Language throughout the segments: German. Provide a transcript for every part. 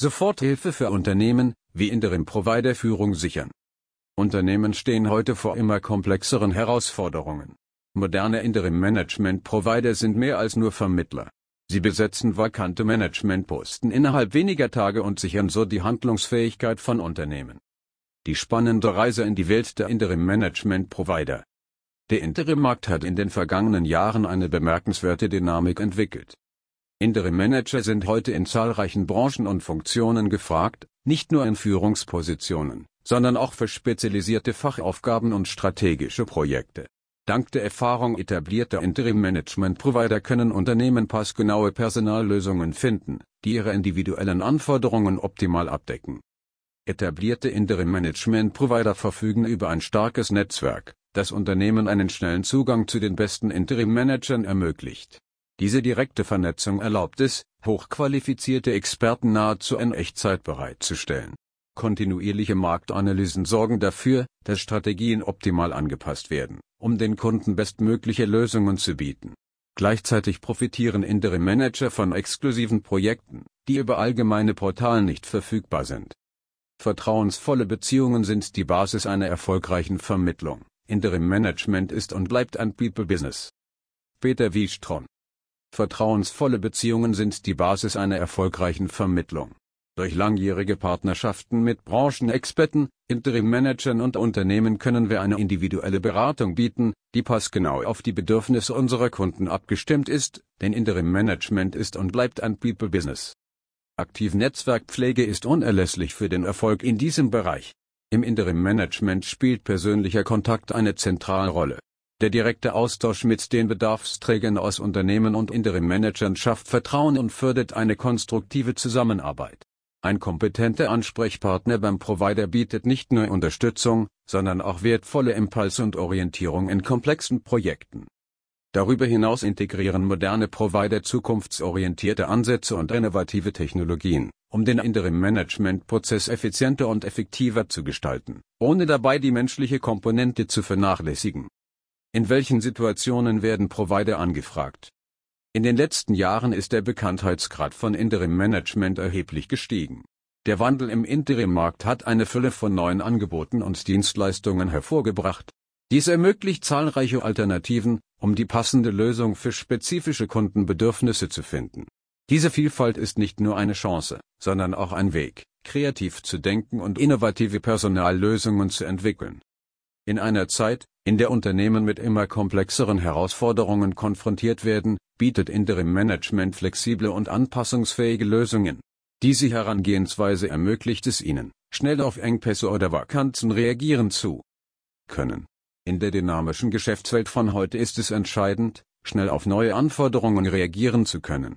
Soforthilfe für Unternehmen, wie Interim-Provider-Führung sichern. Unternehmen stehen heute vor immer komplexeren Herausforderungen. Moderne Interim-Management-Provider sind mehr als nur Vermittler. Sie besetzen vakante Managementposten innerhalb weniger Tage und sichern so die Handlungsfähigkeit von Unternehmen. Die spannende Reise in die Welt der Interim-Management-Provider. Der Interim-Markt hat in den vergangenen Jahren eine bemerkenswerte Dynamik entwickelt. Interim-Manager sind heute in zahlreichen Branchen und Funktionen gefragt, nicht nur in Führungspositionen, sondern auch für spezialisierte Fachaufgaben und strategische Projekte. Dank der Erfahrung etablierter Interim-Management-Provider können Unternehmen passgenaue Personallösungen finden, die ihre individuellen Anforderungen optimal abdecken. Etablierte Interim-Management-Provider verfügen über ein starkes Netzwerk, das Unternehmen einen schnellen Zugang zu den besten Interim-Managern ermöglicht. Diese direkte Vernetzung erlaubt es, hochqualifizierte Experten nahezu in Echtzeit bereitzustellen. Kontinuierliche Marktanalysen sorgen dafür, dass Strategien optimal angepasst werden, um den Kunden bestmögliche Lösungen zu bieten. Gleichzeitig profitieren Interim-Manager von exklusiven Projekten, die über allgemeine Portale nicht verfügbar sind. Vertrauensvolle Beziehungen sind die Basis einer erfolgreichen Vermittlung. Interim-Management ist und bleibt ein People-Business. Peter Wiestron. Vertrauensvolle Beziehungen sind die Basis einer erfolgreichen Vermittlung. Durch langjährige Partnerschaften mit Branchenexperten, Interim-Managern und Unternehmen können wir eine individuelle Beratung bieten, die passgenau auf die Bedürfnisse unserer Kunden abgestimmt ist, denn Interim-Management ist und bleibt ein People-Business. Aktive Netzwerkpflege ist unerlässlich für den Erfolg in diesem Bereich. Im Interim-Management spielt persönlicher Kontakt eine zentrale Rolle. Der direkte Austausch mit den Bedarfsträgern aus Unternehmen und Interim-Managern schafft Vertrauen und fördert eine konstruktive Zusammenarbeit. Ein kompetenter Ansprechpartner beim Provider bietet nicht nur Unterstützung, sondern auch wertvolle Impulse und Orientierung in komplexen Projekten. Darüber hinaus integrieren moderne Provider zukunftsorientierte Ansätze und innovative Technologien, um den Interim-Management-Prozess effizienter und effektiver zu gestalten, ohne dabei die menschliche Komponente zu vernachlässigen. In welchen Situationen werden Provider angefragt? In den letzten Jahren ist der Bekanntheitsgrad von Interim-Management erheblich gestiegen. Der Wandel im Interim-Markt hat eine Fülle von neuen Angeboten und Dienstleistungen hervorgebracht. Dies ermöglicht zahlreiche Alternativen, um die passende Lösung für spezifische Kundenbedürfnisse zu finden. Diese Vielfalt ist nicht nur eine Chance, sondern auch ein Weg, kreativ zu denken und innovative Personallösungen zu entwickeln. In einer Zeit, in der Unternehmen mit immer komplexeren Herausforderungen konfrontiert werden, bietet Interim-Management flexible und anpassungsfähige Lösungen. Diese Herangehensweise ermöglicht es ihnen, schnell auf Engpässe oder Vakanzen reagieren zu können. In der dynamischen Geschäftswelt von heute ist es entscheidend, schnell auf neue Anforderungen reagieren zu können.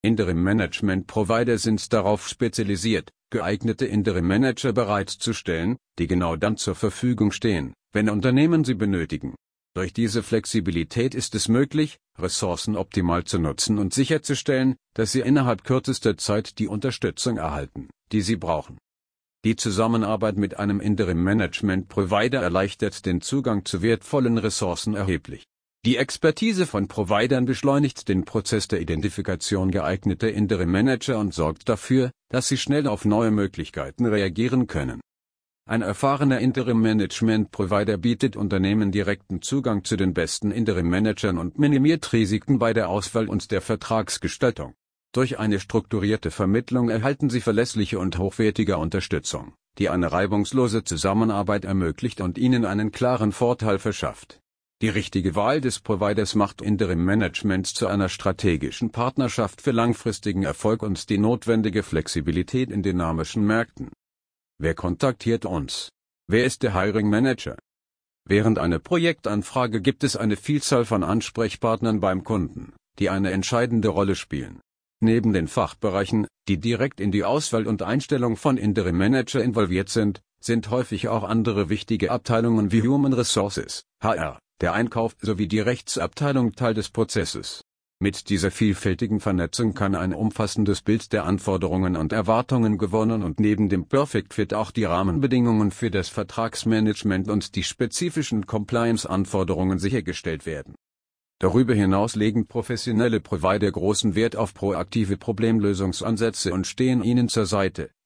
Interim-Management-Provider sind darauf spezialisiert, geeignete Interim-Manager bereitzustellen, die genau dann zur Verfügung stehen, wenn Unternehmen sie benötigen. Durch diese Flexibilität ist es möglich, Ressourcen optimal zu nutzen und sicherzustellen, dass sie innerhalb kürzester Zeit die Unterstützung erhalten, die sie brauchen. Die Zusammenarbeit mit einem Interim-Management-Provider erleichtert den Zugang zu wertvollen Ressourcen erheblich. Die Expertise von Providern beschleunigt den Prozess der Identifikation geeigneter Interim-Manager und sorgt dafür, dass sie schnell auf neue Möglichkeiten reagieren können. Ein erfahrener Interim-Management-Provider bietet Unternehmen direkten Zugang zu den besten Interim-Managern und minimiert Risiken bei der Auswahl und der Vertragsgestaltung. Durch eine strukturierte Vermittlung erhalten sie verlässliche und hochwertige Unterstützung, die eine reibungslose Zusammenarbeit ermöglicht und ihnen einen klaren Vorteil verschafft. Die richtige Wahl des Providers macht Interim-Management zu einer strategischen Partnerschaft für langfristigen Erfolg und die notwendige Flexibilität in dynamischen Märkten. Wer kontaktiert uns? Wer ist der Hiring Manager? Während einer Projektanfrage gibt es eine Vielzahl von Ansprechpartnern beim Kunden, die eine entscheidende Rolle spielen. Neben den Fachbereichen, die direkt in die Auswahl und Einstellung von Interim Manager involviert sind, sind häufig auch andere wichtige Abteilungen wie Human Resources, HR, der Einkauf sowie die Rechtsabteilung Teil des Prozesses. Mit dieser vielfältigen Vernetzung kann ein umfassendes Bild der Anforderungen und Erwartungen gewonnen und neben dem Perfect Fit auch die Rahmenbedingungen für das Vertragsmanagement und die spezifischen Compliance-Anforderungen sichergestellt werden. Darüber hinaus legen professionelle Provider großen Wert auf proaktive Problemlösungsansätze und stehen ihnen zur Seite,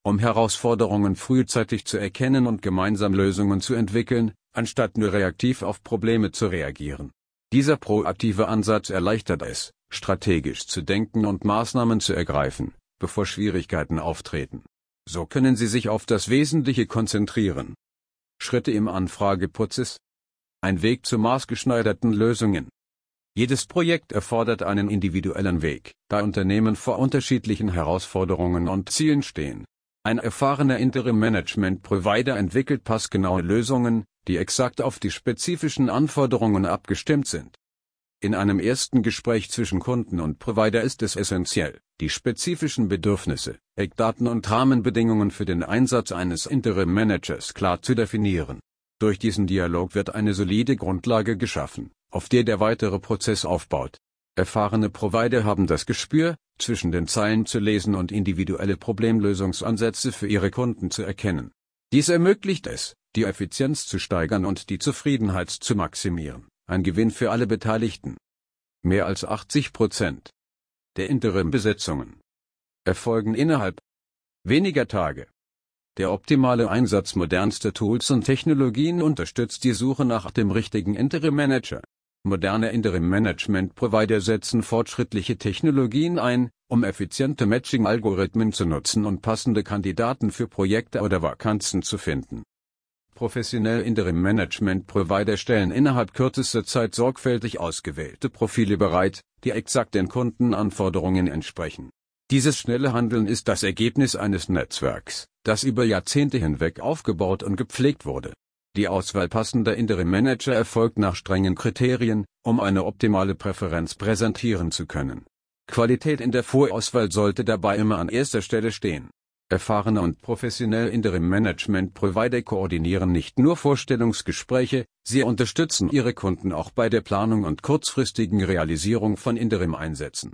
um Herausforderungen frühzeitig zu erkennen und gemeinsam Lösungen zu entwickeln, anstatt nur reaktiv auf Probleme zu reagieren. Dieser proaktive Ansatz erleichtert es, strategisch zu denken und Maßnahmen zu ergreifen, bevor Schwierigkeiten auftreten. So können Sie sich auf das Wesentliche konzentrieren. Schritte im Anfrageprozess. Ein Weg zu maßgeschneiderten Lösungen. Jedes Projekt erfordert einen individuellen Weg, da Unternehmen vor unterschiedlichen Herausforderungen und Zielen stehen. Ein erfahrener Interim-Management-Provider entwickelt passgenaue Lösungen, die exakt auf die spezifischen Anforderungen abgestimmt sind. In einem ersten Gespräch zwischen Kunden und Provider ist es essentiell, die spezifischen Bedürfnisse, Eckdaten und Rahmenbedingungen für den Einsatz eines Interim-Managers klar zu definieren. Durch diesen Dialog wird eine solide Grundlage geschaffen, auf der der weitere Prozess aufbaut. Erfahrene Provider haben das Gespür, zwischen den Zeilen zu lesen und individuelle Problemlösungsansätze für ihre Kunden zu erkennen. Dies ermöglicht es, die Effizienz zu steigern und die Zufriedenheit zu maximieren. Ein Gewinn für alle Beteiligten. Mehr als 80% der Interim-Besetzungen erfolgen innerhalb weniger Tage. Der optimale Einsatz modernster Tools und Technologien unterstützt die Suche nach dem richtigen Interim-Manager. Moderne Interim-Management-Provider setzen fortschrittliche Technologien ein, um effiziente Matching-Algorithmen zu nutzen und passende Kandidaten für Projekte oder Vakanzen zu finden. Professionelle Interim-Management-Provider stellen innerhalb kürzester Zeit sorgfältig ausgewählte Profile bereit, die exakt den Kundenanforderungen entsprechen. Dieses schnelle Handeln ist das Ergebnis eines Netzwerks, das über Jahrzehnte hinweg aufgebaut und gepflegt wurde. Die Auswahl passender Interim-Manager erfolgt nach strengen Kriterien, um eine optimale Präferenz präsentieren zu können. Qualität in der Vorauswahl sollte dabei immer an erster Stelle stehen. Erfahrene und professionelle Interim-Management-Provider koordinieren nicht nur Vorstellungsgespräche, sie unterstützen ihre Kunden auch bei der Planung und kurzfristigen Realisierung von Interim-Einsätzen.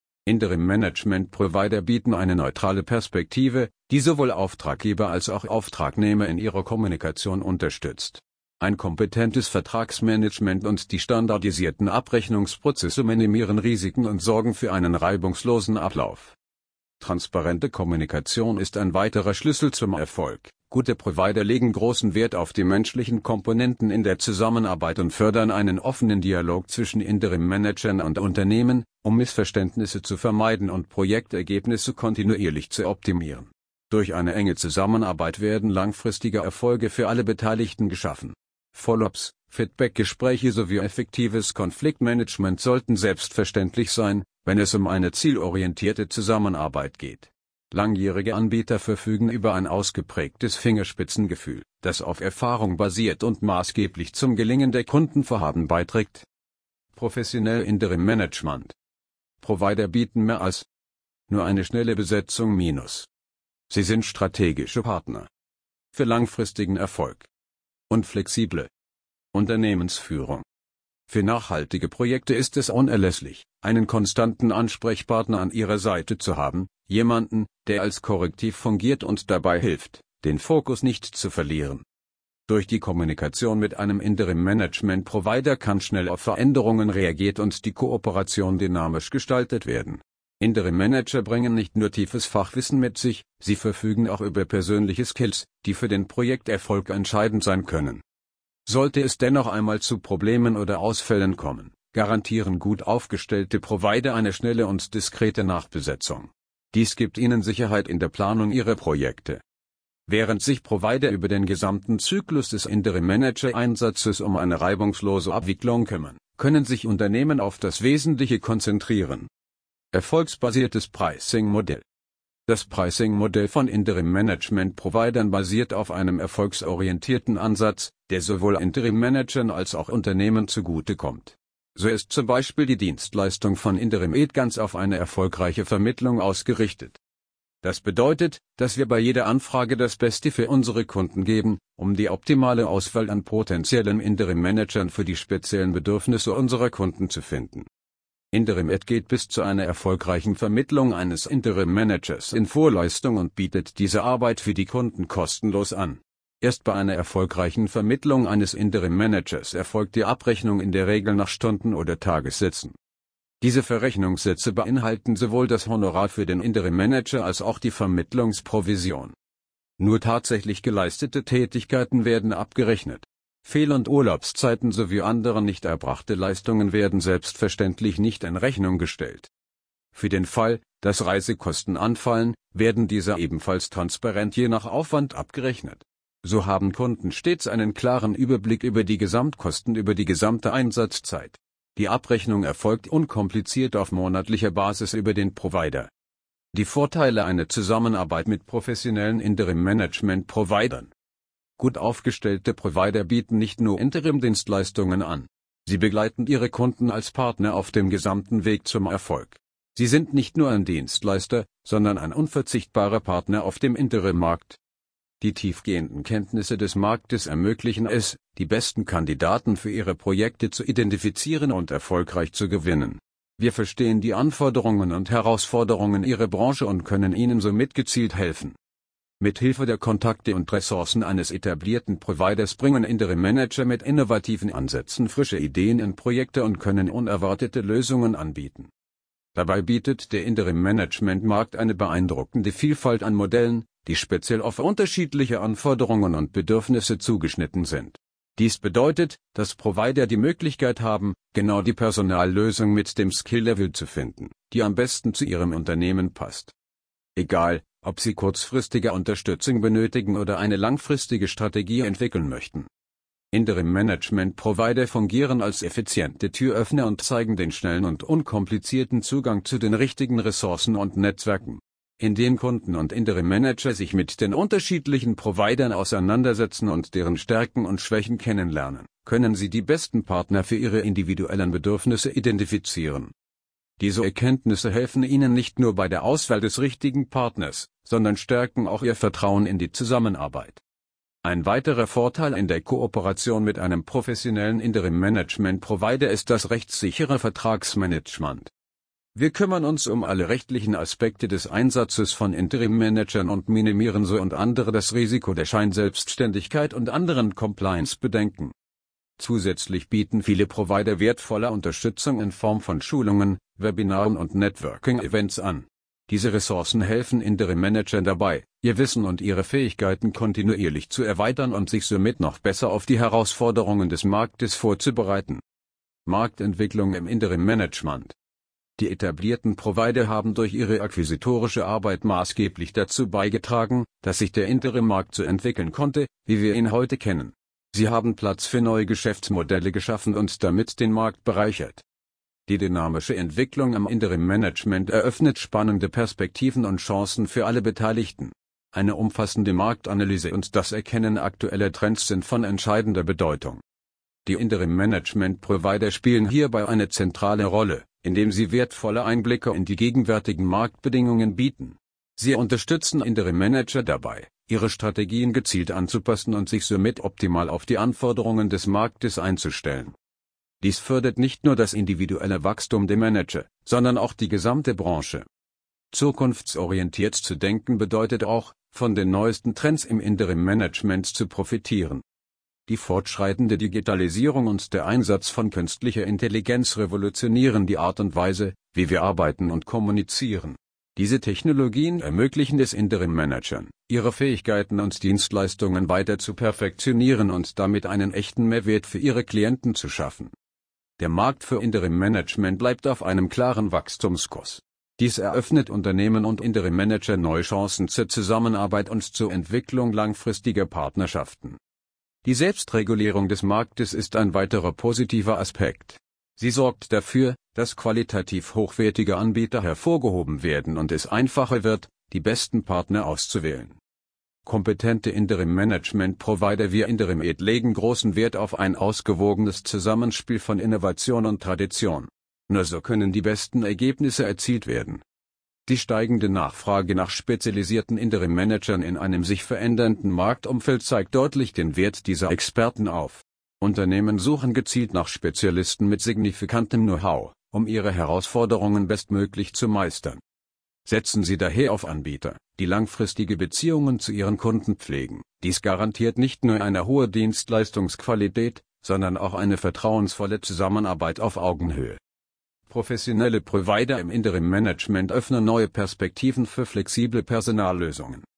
Interim-Management-Provider bieten eine neutrale Perspektive, die sowohl Auftraggeber als auch Auftragnehmer in ihrer Kommunikation unterstützt. Ein kompetentes Vertragsmanagement und die standardisierten Abrechnungsprozesse minimieren Risiken und sorgen für einen reibungslosen Ablauf. Transparente Kommunikation ist ein weiterer Schlüssel zum Erfolg. Gute Provider legen großen Wert auf die menschlichen Komponenten in der Zusammenarbeit und fördern einen offenen Dialog zwischen Interim-Managern und Unternehmen, um Missverständnisse zu vermeiden und Projektergebnisse kontinuierlich zu optimieren. Durch eine enge Zusammenarbeit werden langfristige Erfolge für alle Beteiligten geschaffen. Follow-ups, Feedback-Gespräche sowie effektives Konfliktmanagement sollten selbstverständlich sein, wenn es um eine zielorientierte Zusammenarbeit geht. Langjährige Anbieter verfügen über ein ausgeprägtes Fingerspitzengefühl, das auf Erfahrung basiert und maßgeblich zum Gelingen der Kundenvorhaben beiträgt. Professionell Interim Management. Provider bieten mehr als nur eine schnelle Besetzung minus. Sie sind strategische Partner für langfristigen Erfolg und flexible Unternehmensführung. Für nachhaltige Projekte ist es unerlässlich, einen konstanten Ansprechpartner an ihrer Seite zu haben, jemanden, der als Korrektiv fungiert und dabei hilft, den Fokus nicht zu verlieren. Durch die Kommunikation mit einem Interim-Management-Provider kann schnell auf Veränderungen reagiert und die Kooperation dynamisch gestaltet werden. Interim-Manager bringen nicht nur tiefes Fachwissen mit sich, sie verfügen auch über persönliche Skills, die für den Projekterfolg entscheidend sein können. Sollte es dennoch einmal zu Problemen oder Ausfällen kommen, garantieren gut aufgestellte Provider eine schnelle und diskrete Nachbesetzung. Dies gibt ihnen Sicherheit in der Planung ihrer Projekte. Während sich Provider über den gesamten Zyklus des Interim-Manager-Einsatzes um eine reibungslose Abwicklung kümmern, können sich Unternehmen auf das Wesentliche konzentrieren. Erfolgsbasiertes Pricing-Modell. Das Pricing-Modell von Interim-Management-Providern basiert auf einem erfolgsorientierten Ansatz, der sowohl Interim-Managern als auch Unternehmen zugutekommt. So ist zum Beispiel die Dienstleistung von Interim-Ed ganz auf eine erfolgreiche Vermittlung ausgerichtet. Das bedeutet, dass wir bei jeder Anfrage das Beste für unsere Kunden geben, um die optimale Auswahl an potenziellen Interim-Managern für die speziellen Bedürfnisse unserer Kunden zu finden. Interim-Ed geht bis zu einer erfolgreichen Vermittlung eines Interim-Managers in Vorleistung und bietet diese Arbeit für die Kunden kostenlos an. Erst bei einer erfolgreichen Vermittlung eines Interim-Managers erfolgt die Abrechnung in der Regel nach Stunden- oder Tagessätzen. Diese Verrechnungssätze beinhalten sowohl das Honorar für den Interim-Manager als auch die Vermittlungsprovision. Nur tatsächlich geleistete Tätigkeiten werden abgerechnet. Fehl- und Urlaubszeiten sowie andere nicht erbrachte Leistungen werden selbstverständlich nicht in Rechnung gestellt. Für den Fall, dass Reisekosten anfallen, werden diese ebenfalls transparent je nach Aufwand abgerechnet. So haben Kunden stets einen klaren Überblick über die Gesamtkosten über die gesamte Einsatzzeit. Die Abrechnung erfolgt unkompliziert auf monatlicher Basis über den Provider. Die Vorteile einer Zusammenarbeit mit professionellen Interim-Management-Providern. Gut aufgestellte Provider bieten nicht nur Interim-Dienstleistungen an. Sie begleiten ihre Kunden als Partner auf dem gesamten Weg zum Erfolg. Sie sind nicht nur ein Dienstleister, sondern ein unverzichtbarer Partner auf dem Interim-Markt. Die tiefgehenden Kenntnisse des Marktes ermöglichen es, die besten Kandidaten für ihre Projekte zu identifizieren und erfolgreich zu gewinnen. Wir verstehen die Anforderungen und Herausforderungen Ihrer Branche und können Ihnen somit gezielt helfen. Mit Hilfe der Kontakte und Ressourcen eines etablierten Providers bringen Interim-Manager mit innovativen Ansätzen frische Ideen in Projekte und können unerwartete Lösungen anbieten. Dabei bietet der Interim-Management-Markt eine beeindruckende Vielfalt an Modellen, die speziell auf unterschiedliche Anforderungen und Bedürfnisse zugeschnitten sind. Dies bedeutet, dass Provider die Möglichkeit haben, genau die Personallösung mit dem Skill-Level zu finden, die am besten zu ihrem Unternehmen passt. Egal, ob Sie kurzfristige Unterstützung benötigen oder eine langfristige Strategie entwickeln möchten. Interim-Management-Provider fungieren als effiziente Türöffner und zeigen den schnellen und unkomplizierten Zugang zu den richtigen Ressourcen und Netzwerken. Indem Kunden und Interim-Manager sich mit den unterschiedlichen Providern auseinandersetzen und deren Stärken und Schwächen kennenlernen, können sie die besten Partner für ihre individuellen Bedürfnisse identifizieren. Diese Erkenntnisse helfen Ihnen nicht nur bei der Auswahl des richtigen Partners, sondern stärken auch Ihr Vertrauen in die Zusammenarbeit. Ein weiterer Vorteil in der Kooperation mit einem professionellen Interim-Management-Provider ist das rechtssichere Vertragsmanagement. Wir kümmern uns um alle rechtlichen Aspekte des Einsatzes von Interim-Managern und minimieren so und andere das Risiko der Scheinselbstständigkeit und anderen Compliance-Bedenken. Zusätzlich bieten viele Provider wertvolle Unterstützung in Form von Schulungen, Webinaren und Networking-Events an. Diese Ressourcen helfen Interim-Managern dabei, ihr Wissen und ihre Fähigkeiten kontinuierlich zu erweitern und sich somit noch besser auf die Herausforderungen des Marktes vorzubereiten. Marktentwicklung im Interim-Management. Die etablierten Provider haben durch ihre akquisitorische Arbeit maßgeblich dazu beigetragen, dass sich der Interim-Markt so entwickeln konnte, wie wir ihn heute kennen. Sie haben Platz für neue Geschäftsmodelle geschaffen und damit den Markt bereichert. Die dynamische Entwicklung im Interim-Management eröffnet spannende Perspektiven und Chancen für alle Beteiligten. Eine umfassende Marktanalyse und das Erkennen aktueller Trends sind von entscheidender Bedeutung. Die Interim-Management-Provider spielen hierbei eine zentrale Rolle, indem sie wertvolle Einblicke in die gegenwärtigen Marktbedingungen bieten. Sie unterstützen Interim-Manager dabei, ihre Strategien gezielt anzupassen und sich somit optimal auf die Anforderungen des Marktes einzustellen. Dies fördert nicht nur das individuelle Wachstum der Manager, sondern auch die gesamte Branche. Zukunftsorientiert zu denken bedeutet auch, von den neuesten Trends im Interim-Management zu profitieren. Die fortschreitende Digitalisierung und der Einsatz von künstlicher Intelligenz revolutionieren die Art und Weise, wie wir arbeiten und kommunizieren. Diese Technologien ermöglichen es Interim-Managern, ihre Fähigkeiten und Dienstleistungen weiter zu perfektionieren und damit einen echten Mehrwert für ihre Klienten zu schaffen. Der Markt für Interim-Management bleibt auf einem klaren Wachstumskurs. Dies eröffnet Unternehmen und Interim-Manager neue Chancen zur Zusammenarbeit und zur Entwicklung langfristiger Partnerschaften. Die Selbstregulierung des Marktes ist ein weiterer positiver Aspekt. Sie sorgt dafür, dass qualitativ hochwertige Anbieter hervorgehoben werden und es einfacher wird, die besten Partner auszuwählen. Kompetente Interim-Management-Provider wie Interim-Ed legen großen Wert auf ein ausgewogenes Zusammenspiel von Innovation und Tradition. Nur so können die besten Ergebnisse erzielt werden. Die steigende Nachfrage nach spezialisierten Interim-Managern in einem sich verändernden Marktumfeld zeigt deutlich den Wert dieser Experten auf. Unternehmen suchen gezielt nach Spezialisten mit signifikantem Know-how, um ihre Herausforderungen bestmöglich zu meistern. Setzen Sie daher auf Anbieter, die langfristige Beziehungen zu ihren Kunden pflegen. Dies garantiert nicht nur eine hohe Dienstleistungsqualität, sondern auch eine vertrauensvolle Zusammenarbeit auf Augenhöhe. Professionelle Provider im Interim-Management öffnen neue Perspektiven für flexible Personallösungen.